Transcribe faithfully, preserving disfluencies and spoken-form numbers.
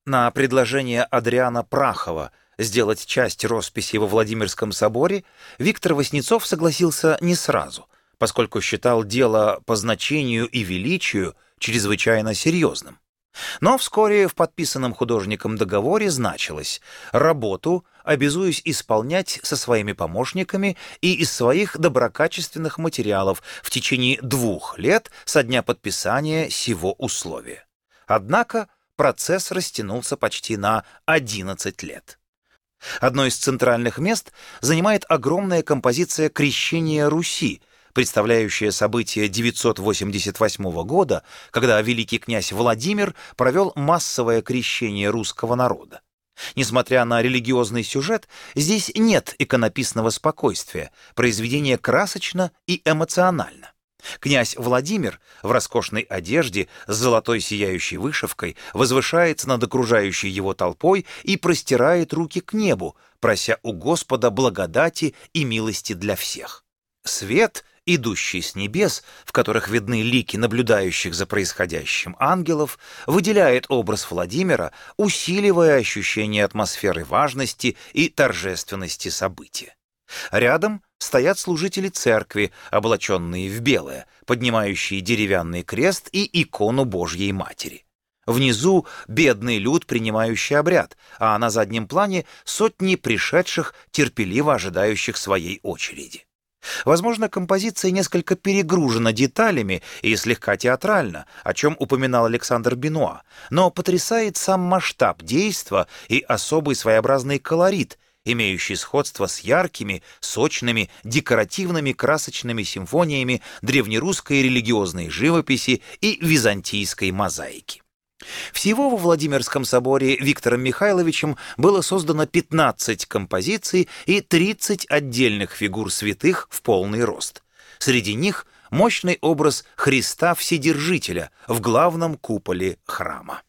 На предложение Адриана Прахова сделать часть росписи во Владимирском соборе Виктор Васнецов согласился не сразу, поскольку считал дело по значению и величию чрезвычайно серьезным. Но вскоре в подписанном художником договоре значилось: работу обязуюсь исполнять со своими помощниками и из своих доброкачественных материалов в течение двух лет со дня подписания сего условия. Однако процесс растянулся почти на одиннадцать лет. Одно из центральных мест занимает огромная композиция «Крещение Руси», представляющая событие девятьсот восемьдесят восьмого года, когда великий князь Владимир провел массовое крещение русского народа. Несмотря на религиозный сюжет, здесь нет иконописного спокойствия, произведение красочно и эмоционально. Князь Владимир в роскошной одежде с золотой сияющей вышивкой возвышается над окружающей его толпой и простирает руки к небу, прося у Господа благодати и милости для всех. Свет, идущий с небес, в которых видны лики наблюдающих за происходящим ангелов, выделяет образ Владимира, усиливая ощущение атмосферы важности и торжественности события. Рядом стоят служители церкви, облаченные в белое, поднимающие деревянный крест и икону Божьей Матери. Внизу бедный люд, принимающий обряд, а на заднем плане сотни пришедших, терпеливо ожидающих своей очереди. Возможно, композиция несколько перегружена деталями и слегка театральна, о чем упоминал Александр Бенуа, но потрясает сам масштаб действа и особый своеобразный колорит, имеющий сходство с яркими, сочными, декоративными красочными симфониями древнерусской религиозной живописи и византийской мозаики. Всего во Владимирском соборе Виктором Михайловичем было создано пятнадцать композиций и тридцать отдельных фигур святых в полный рост. Среди них мощный образ Христа Вседержителя в главном куполе храма.